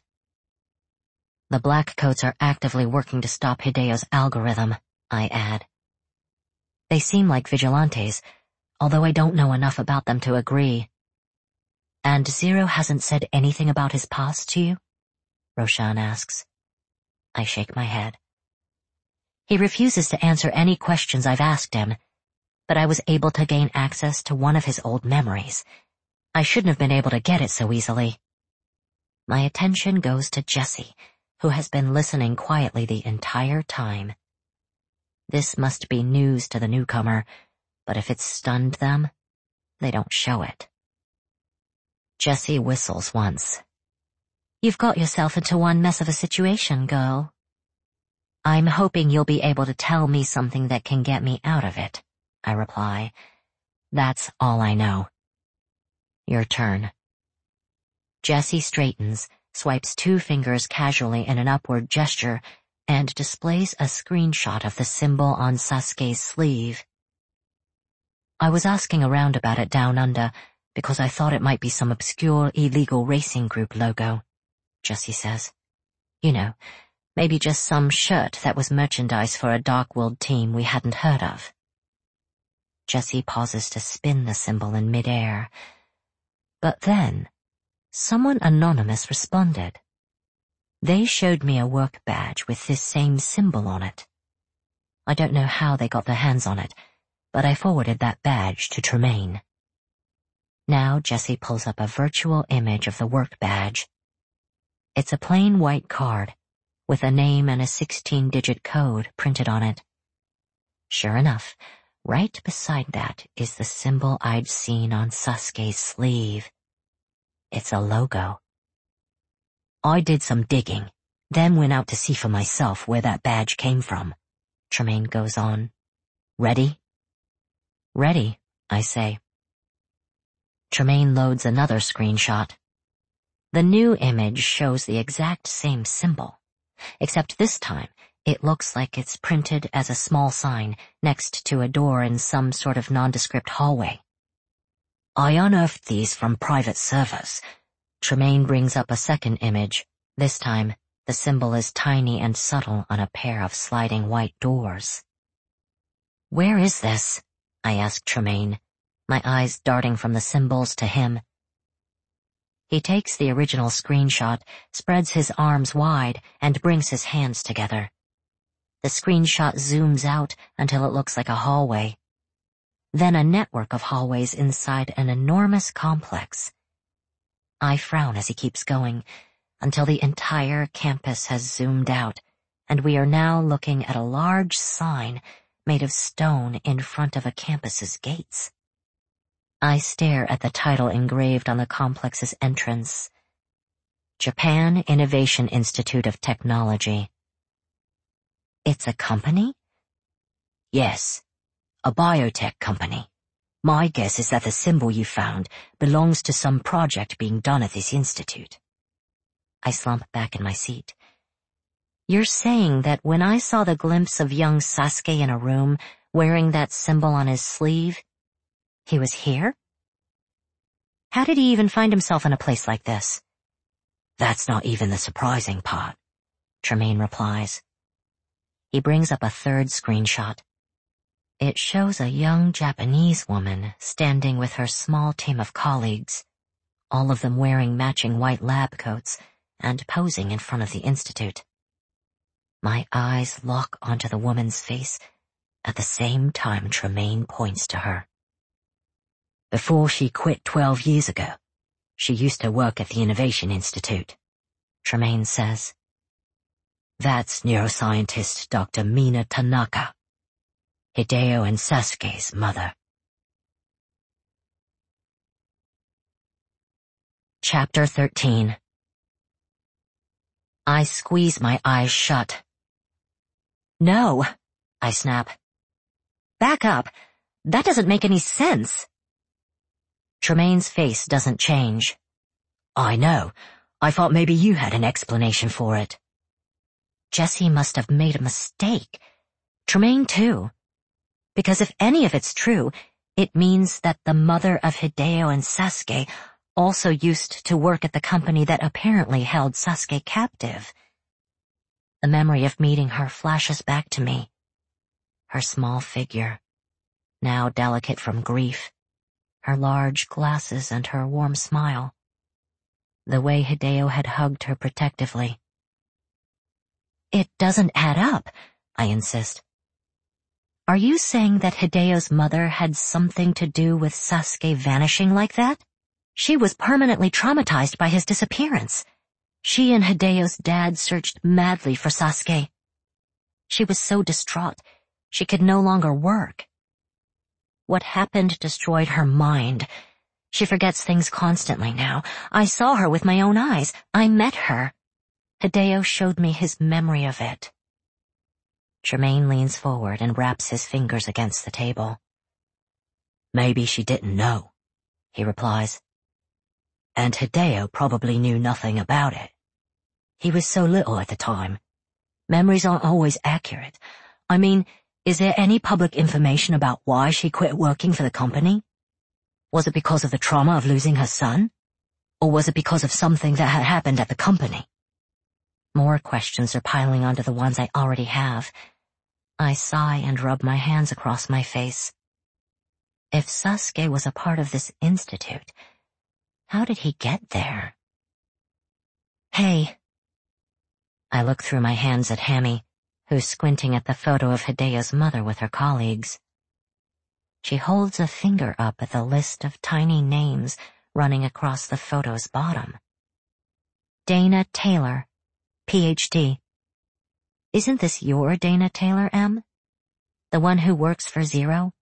The Blackcoats are actively working to stop Hideo's algorithm, I add. They seem like vigilantes, although I don't know enough about them to agree. And Zero hasn't said anything about his past to you? Roshan asks. I shake my head. He refuses to answer any questions I've asked him, but I was able to gain access to one of his old memories. I shouldn't have been able to get it so easily. My attention goes to Jesse, who has been listening quietly the entire time. This must be news to the newcomer, but if it's stunned them, they don't show it. Jesse whistles once. You've got yourself into one mess of a situation, girl. I'm hoping you'll be able to tell me something that can get me out of it, I reply. That's all I know. Your turn. Jesse straightens, swipes two fingers casually in an upward gesture, and displays a screenshot of the symbol on Sasuke's sleeve. I was asking around about it down under because I thought it might be some obscure illegal racing group logo, Jesse says. You know, maybe just some shirt that was merchandise for a Dark World team we hadn't heard of. Jesse pauses to spin the symbol in midair. But then, someone anonymous responded. They showed me a work badge with this same symbol on it. I don't know how they got their hands on it, but I forwarded that badge to Tremaine. Now Jesse pulls up a virtual image of the work badge. It's a plain white card, with a name and a sixteen-digit code printed on it. Sure enough, right beside that is the symbol I'd seen on Sasuke's sleeve. It's a logo. I did some digging, then went out to see for myself where that badge came from. Tremaine goes on. Ready? Ready, I say. Tremaine loads another screenshot. The new image shows the exact same symbol, except this time it looks like it's printed as a small sign next to a door in some sort of nondescript hallway. I unearthed these from private servers. Tremaine brings up a second image. This time, the symbol is tiny and subtle on a pair of sliding white doors. Where is this? I asked Tremaine, my eyes darting from the symbols to him. He takes the original screenshot, spreads his arms wide, and brings his hands together. The screenshot zooms out until it looks like a hallway. Then a network of hallways inside an enormous complex. I frown as he keeps going, until the entire campus has zoomed out, and we are now looking at a large sign made of stone in front of a campus's gates. I stare at the title engraved on the complex's entrance. Japan Innovation Institute of Technology. It's a company? Yes, a biotech company. My guess is that the symbol you found belongs to some project being done at this institute. I slump back in my seat. You're saying that when I saw the glimpse of young Sasuke in a room wearing that symbol on his sleeve, he was here? How did he even find himself in a place like this? That's not even the surprising part, Tremaine replies. He brings up a third screenshot. It shows a young Japanese woman standing with her small team of colleagues, all of them wearing matching white lab coats and posing in front of the institute. My eyes lock onto the woman's face at the same time Tremaine points to her. Before she quit twelve years ago, she used to work at the Innovation Institute, Tremaine says. That's neuroscientist Doctor Mina Tanaka, Hideo and Sasuke's mother. Chapter thirteen. I squeeze my eyes shut. No, I snap. Back up. That doesn't make any sense. Tremaine's face doesn't change. I know. I thought maybe you had an explanation for it. Jesse must have made a mistake. Tremaine too. Because if any of it's true, it means that the mother of Hideo and Sasuke also used to work at the company that apparently held Sasuke captive. The memory of meeting her flashes back to me. Her small figure, now delicate from grief, her large glasses and her warm smile. The way Hideo had hugged her protectively. It doesn't add up, I insist. Are you saying that Hideo's mother had something to do with Sasuke vanishing like that? She was permanently traumatized by his disappearance. She and Hideo's dad searched madly for Sasuke. She was so distraught, she could no longer work. What happened destroyed her mind. She forgets things constantly now. I saw her with my own eyes. I met her. Hideo showed me his memory of it. Tremaine leans forward and wraps his fingers against the table. Maybe she didn't know, he replies. And Hideo probably knew nothing about it. He was so little at the time. Memories aren't always accurate. I mean, is there any public information about why she quit working for the company? Was it because of the trauma of losing her son? Or was it because of something that had happened at the company? More questions are piling onto the ones I already have. I sigh and rub my hands across my face. If Sasuke was a part of this institute, how did he get there? Hey. I look through my hands at Hammy, who's squinting at the photo of Hideo's mother with her colleagues. She holds a finger up at the list of tiny names running across the photo's bottom. Dana Taylor, P H D. Isn't this your Dana Taylor, Em? The one who works for Zero?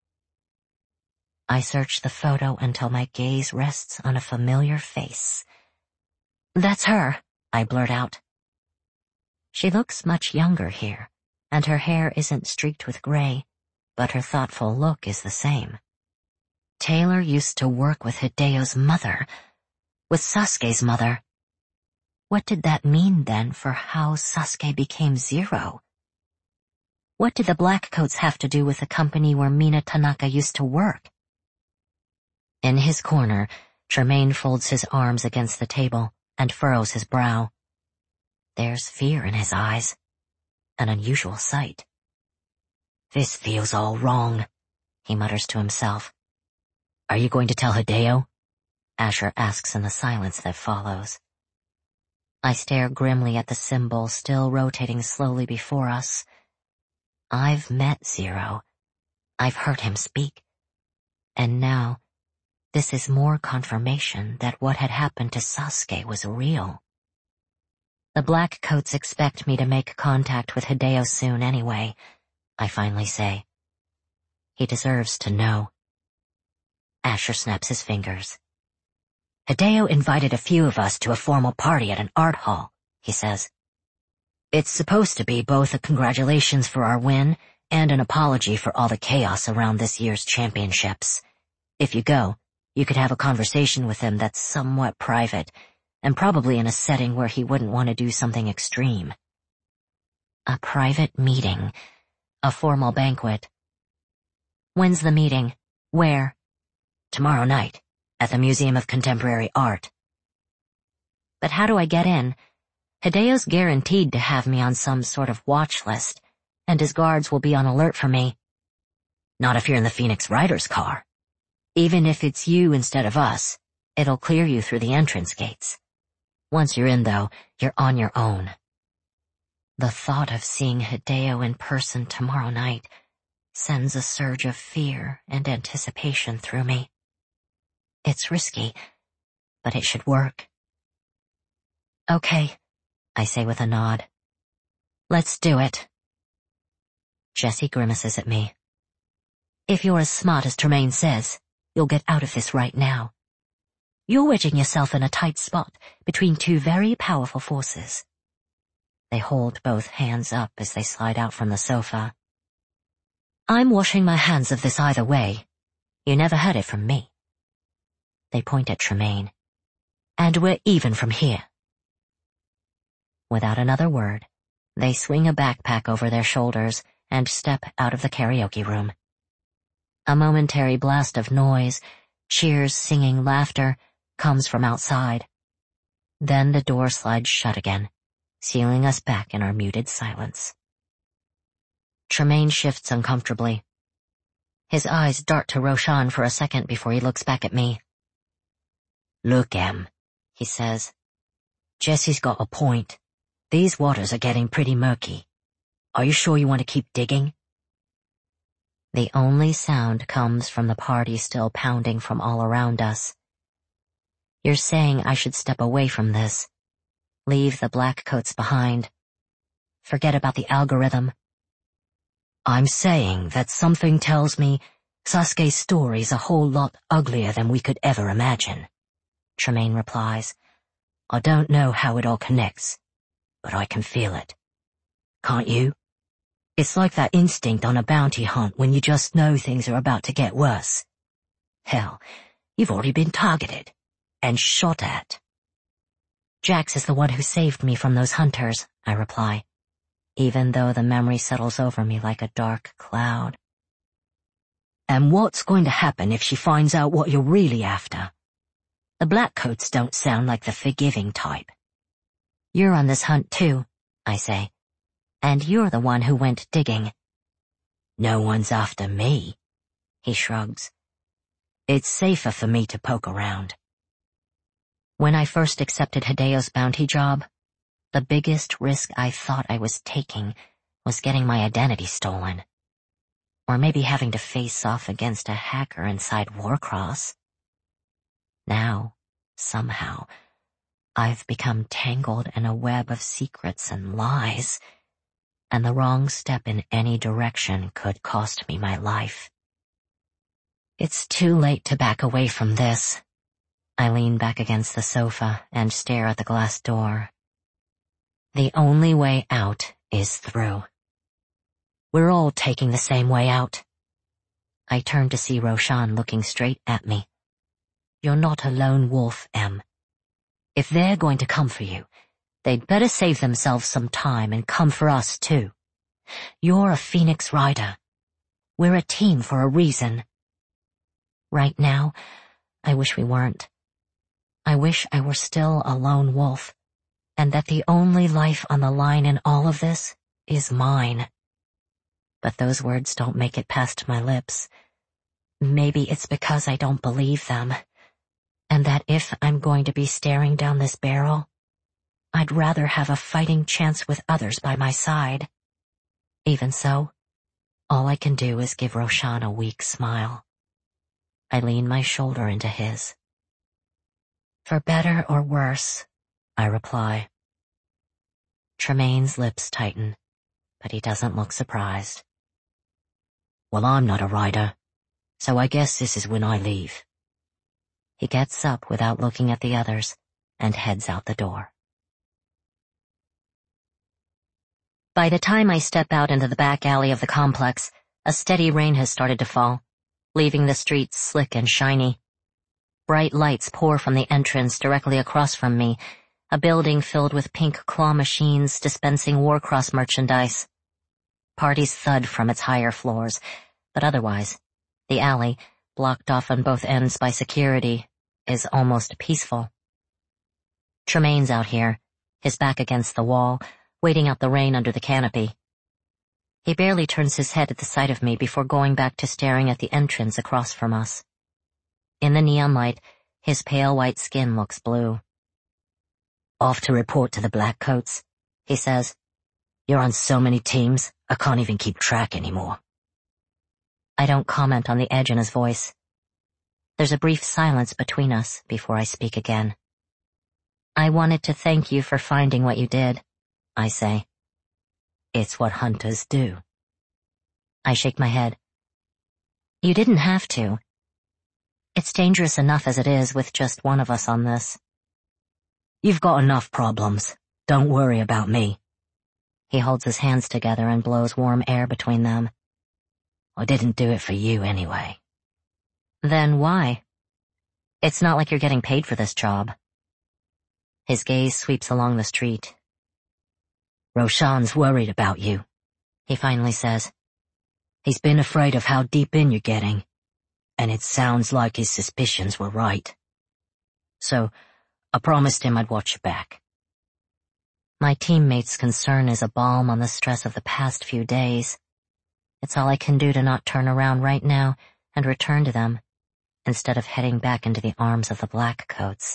I search the photo until my gaze rests on a familiar face. That's her, I blurt out. She looks much younger here, and her hair isn't streaked with gray, but her thoughtful look is the same. Taylor used to work with Hideo's mother, with Sasuke's mother. What did that mean, then, for how Sasuke became Zero? What did the Blackcoats have to do with the company where Mina Tanaka used to work? In his corner, Tremaine folds his arms against the table and furrows his brow. There's fear in his eyes, an unusual sight. "This feels all wrong," he mutters to himself. "Are you going to tell Hideo?" Asher asks in the silence that follows. I stare grimly at the symbol still rotating slowly before us. I've met Zero. I've heard him speak. And now, this is more confirmation that what had happened to Sasuke was real. The Blackcoats expect me to make contact with Hideo soon anyway, I finally say. He deserves to know. Asher snaps his fingers. "Hideo invited a few of us to a formal party at an art hall," he says. "It's supposed to be both a congratulations for our win and an apology for all the chaos around this year's championships. If you go, you could have a conversation with him that's somewhat private, and probably in a setting where he wouldn't want to do something extreme." A private meeting. A formal banquet. "When's the meeting? Where?" "Tomorrow night, at the Museum of Contemporary Art." "But how do I get in? Hideo's guaranteed to have me on some sort of watch list, and his guards will be on alert for me." "Not if you're in the Phoenix Riders car. Even if it's you instead of us, it'll clear you through the entrance gates. Once you're in, though, you're on your own." The thought of seeing Hideo in person tomorrow night sends a surge of fear and anticipation through me. It's risky, but it should work. "Okay," I say with a nod. "Let's do it." Jesse grimaces at me. "If you're as smart as Tremaine says, you'll get out of this right now. You're wedging yourself in a tight spot between two very powerful forces." They hold both hands up as they slide out from the sofa. "I'm washing my hands of this either way. You never heard it from me." They point at Tremaine. "And we're even from here." Without another word, they swing a backpack over their shoulders and step out of the karaoke room. A momentary blast of noise, cheers, singing, laughter, comes from outside. Then the door slides shut again, sealing us back in our muted silence. Tremaine shifts uncomfortably. His eyes dart to Roshan for a second before he looks back at me. "Look, Em," he says. "Jesse's got a point. These waters are getting pretty murky. Are you sure you want to keep digging?" The only sound comes from the party still pounding from all around us. "You're saying I should step away from this. Leave the Blackcoats behind. Forget about the algorithm." "I'm saying that something tells me Sasuke's story's a whole lot uglier than we could ever imagine," Tremaine replies. "I don't know how it all connects, but I can feel it. Can't you? It's like that instinct on a bounty hunt when you just know things are about to get worse. Hell, you've already been targeted and shot at." "Jax is the one who saved me from those hunters," I reply, even though the memory settles over me like a dark cloud. "And what's going to happen if she finds out what you're really after? The Blackcoats don't sound like the forgiving type." "You're on this hunt too," I say, "and you're the one who went digging." "No one's after me," he shrugs. "It's safer for me to poke around." When I first accepted Hideo's bounty job, the biggest risk I thought I was taking was getting my identity stolen. Or maybe having to face off against a hacker inside Warcross. Now, somehow, I've become tangled in a web of secrets and lies, and the wrong step in any direction could cost me my life. It's too late to back away from this. I lean back against the sofa and stare at the glass door. The only way out is through. We're all taking the same way out. I turned to see Roshan looking straight at me. You're not a lone wolf, Em. If they're going to come for you, they'd better save themselves some time and come for us too. You're a Phoenix Rider. We're a team for a reason. Right now, I wish we weren't. I wish I were still a lone wolf, and that the only life on the line in all of this is mine. But those words don't make it past my lips. Maybe it's because I don't believe them, and that if I'm going to be staring down this barrel, I'd rather have a fighting chance with others by my side. Even so, all I can do is give Roshan a weak smile. I lean my shoulder into his. For better or worse, I reply. Tremaine's lips tighten, but he doesn't look surprised. Well, I'm not a rider, so I guess this is when I leave. He gets up without looking at the others and heads out the door. By the time I step out into the back alley of the complex, a steady rain has started to fall, leaving the streets slick and shiny. Bright lights pour from the entrance directly across from me, a building filled with pink claw machines dispensing Warcross merchandise. Parties thud from its higher floors, but otherwise, the alley, blocked off on both ends by security, is almost peaceful. Tremaine's out here, his back against the wall, waiting out the rain under the canopy. He barely turns his head at the sight of me before going back to staring at the entrance across from us. In the neon light, his pale white skin looks blue. Off to report to the Blackcoats, he says. You're on so many teams, I can't even keep track anymore. I don't comment on the edge in his voice. There's a brief silence between us before I speak again. I wanted to thank you for finding what you did, I say. It's what hunters do. I shake my head. You didn't have to. It's dangerous enough as it is with just one of us on this. You've got enough problems. Don't worry about me. He holds his hands together and blows warm air between them. I didn't do it for you anyway. Then why? It's not like you're getting paid for this job. His gaze sweeps along the street. Roshan's worried about you, he finally says. He's been afraid of how deep in you're getting, and it sounds like his suspicions were right. So, I promised him I'd watch your back. My teammates' concern is a balm on the stress of the past few days. It's all I can do to not turn around right now and return to them, instead of heading back into the arms of the Blackcoats.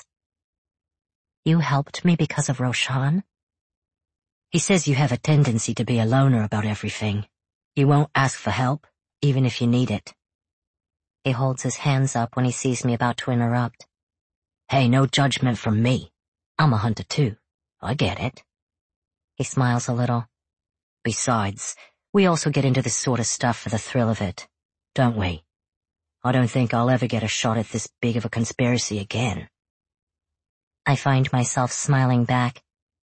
You helped me because of Roshan? He says you have a tendency to be a loner about everything. You won't ask for help, even if you need it. He holds his hands up when he sees me about to interrupt. Hey, no judgment from me. I'm a hunter too. I get it. He smiles a little. Besides, we also get into this sort of stuff for the thrill of it, don't we? I don't think I'll ever get a shot at this big of a conspiracy again. I find myself smiling back.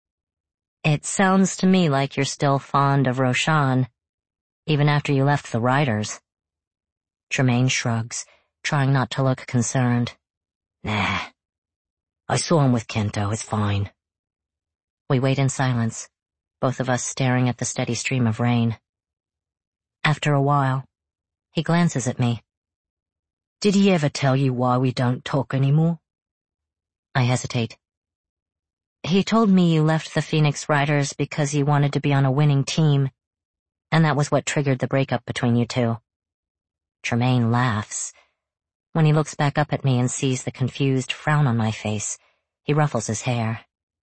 It sounds to me like you're still fond of Roshan, even after you left the Riders. Tremaine shrugs, trying not to look concerned. Nah. I saw him with Kento, it's fine. We wait in silence, both of us staring at the steady stream of rain. After a while, he glances at me. Did he ever tell you why we don't talk anymore? I hesitate. He told me you left the Phoenix Riders because you wanted to be on a winning team, and that was what triggered the breakup between you two. Tremaine laughs. When he looks back up at me and sees the confused frown on my face, he ruffles his hair.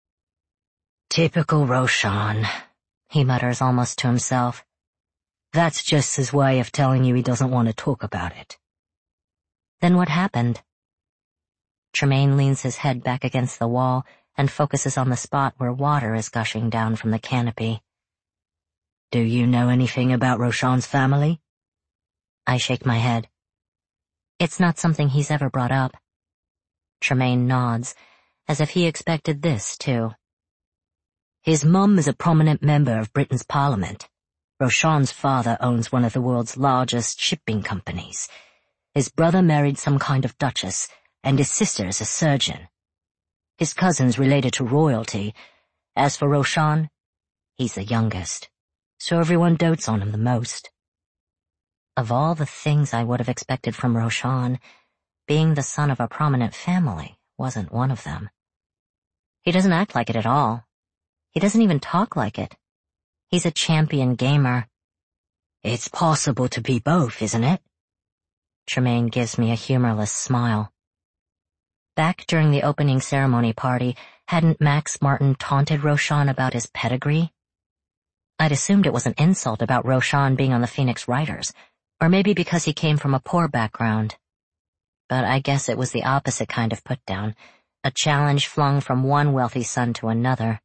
Typical Roshan, he mutters almost to himself. That's just his way of telling you he doesn't want to talk about it. Then what happened? Tremaine leans his head back against the wall and focuses on the spot where water is gushing down from the canopy. Do you know anything about Roshan's family? I shake my head. It's not something he's ever brought up. Tremaine nods, as if he expected this, too. His mum is a prominent member of Britain's parliament. Roshan's father owns one of the world's largest shipping companies. His brother married some kind of duchess, and his sister is a surgeon. His cousin's related to royalty. As for Roshan, he's the youngest, so everyone dotes on him the most. Of all the things I would have expected from Roshan, being the son of a prominent family wasn't one of them. He doesn't act like it at all. He doesn't even talk like it. He's a champion gamer. It's possible to be both, isn't it? Tremaine gives me a humorless smile. Back during the opening ceremony party, hadn't Max Martin taunted Roshan about his pedigree? I'd assumed it was an insult about Roshan being on the Phoenix Riders, or maybe because he came from a poor background. But I guess it was the opposite kind of put-down, a challenge flung from one wealthy son to another.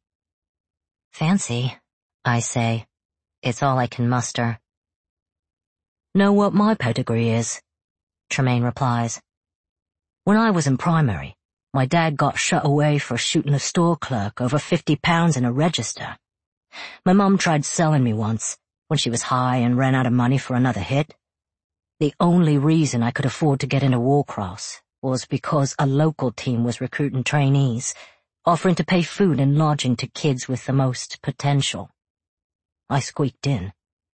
Fancy, I say. It's all I can muster. Know what my pedigree is? Tremaine replies. When I was in primary, my dad got shut away for shooting a store clerk over fifty pounds in a register. My mum tried selling me once, when she was high and ran out of money for another hit. The only reason I could afford to get into Warcross was because a local team was recruiting trainees, offering to pay food and lodging to kids with the most potential. I squeaked in.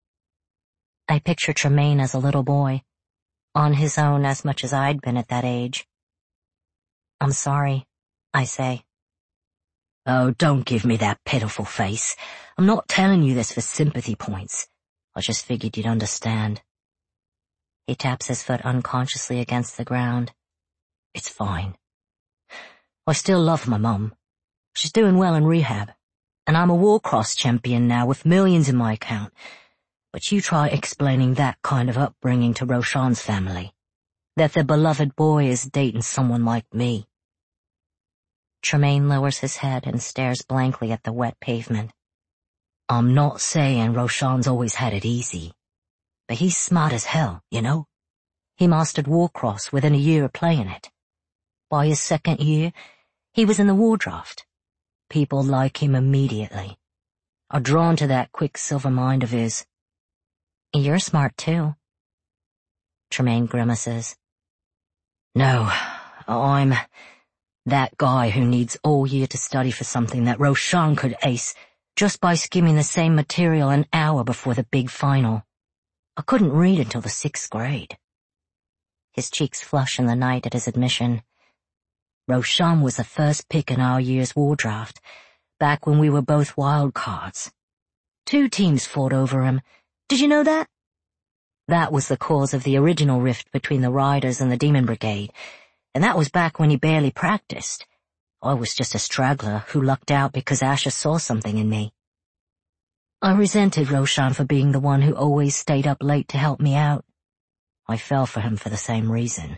I picture Tremaine as a little boy, on his own as much as I'd been at that age. I'm sorry, I say. Oh, don't give me that pitiful face. I'm not telling you this for sympathy points. I just figured you'd understand. He taps his foot unconsciously against the ground. It's fine. I still love my mum. She's doing well in rehab, and I'm a Warcross champion now with millions in my account. But you try explaining that kind of upbringing to Roshan's family, that their beloved boy is dating someone like me. Tremaine lowers his head and stares blankly at the wet pavement. I'm not saying Roshan's always had it easy, but he's smart as hell, you know? He mastered Warcross within a year of playing it. By his second year, he was in the war draft. People like him immediately, are drawn to that quicksilver mind of his. You're smart too. Tremaine grimaces. No, I'm that guy who needs all year to study for something that Roshan could ace just by skimming the same material an hour before the big final. I couldn't read until the sixth grade. His cheeks flush in the night at his admission. Roshan was the first pick in our year's war draft, back when we were both wild cards. Two teams fought over him. Did you know that? That was the cause of the original rift between the Riders and the Demon Brigade, and that was back when he barely practiced. I was just a straggler who lucked out because Asher saw something in me. I resented Roshan for being the one who always stayed up late to help me out. I fell for him for the same reason.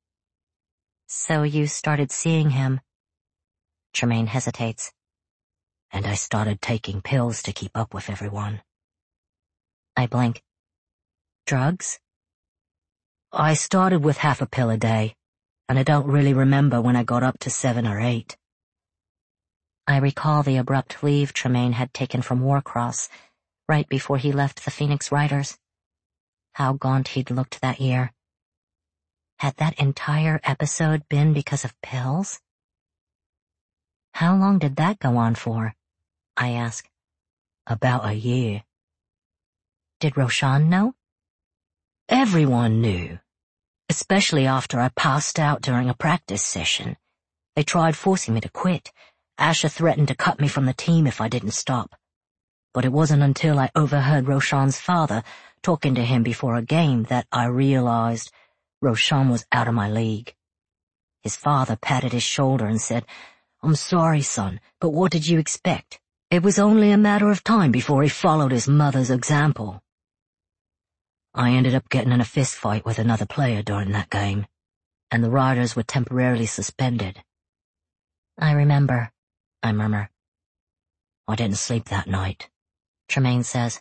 So you started seeing him? Tremaine hesitates. And I started taking pills to keep up with everyone. I blink. Drugs? I started with half a pill a day, and I don't really remember when I got up to seven or eight. I recall the abrupt leave Tremaine had taken from Warcross, right before he left the Phoenix Riders. How gaunt he'd looked that year. Had that entire episode been because of pills? How long did that go on for? I ask. About a year. Did Roshan know? Everyone knew, especially after I passed out during a practice session. They tried forcing me to quit. Asher threatened to cut me from the team if I didn't stop. But it wasn't until I overheard Roshan's father talking to him before a game that I realized Roshan was out of my league. His father patted his shoulder and said, I'm sorry, son, but what did you expect? It was only a matter of time before he followed his mother's example. I ended up getting in a fist fight with another player during that game, and the Riders were temporarily suspended. I remember, I murmur. I didn't sleep that night, Tremaine says.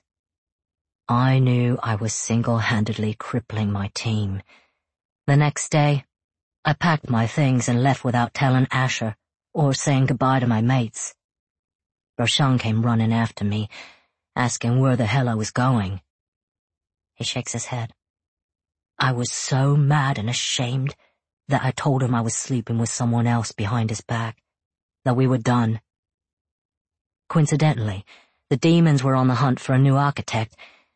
I knew I was single-handedly crippling my team. The next day, I packed my things and left without telling Asher or saying goodbye to my mates. Roshan came running after me, asking where the hell I was going. He shakes his head. I was so mad and ashamed that I told him I was sleeping with someone else behind his back, that we were done. Coincidentally, the demons were on the hunt for a new architect,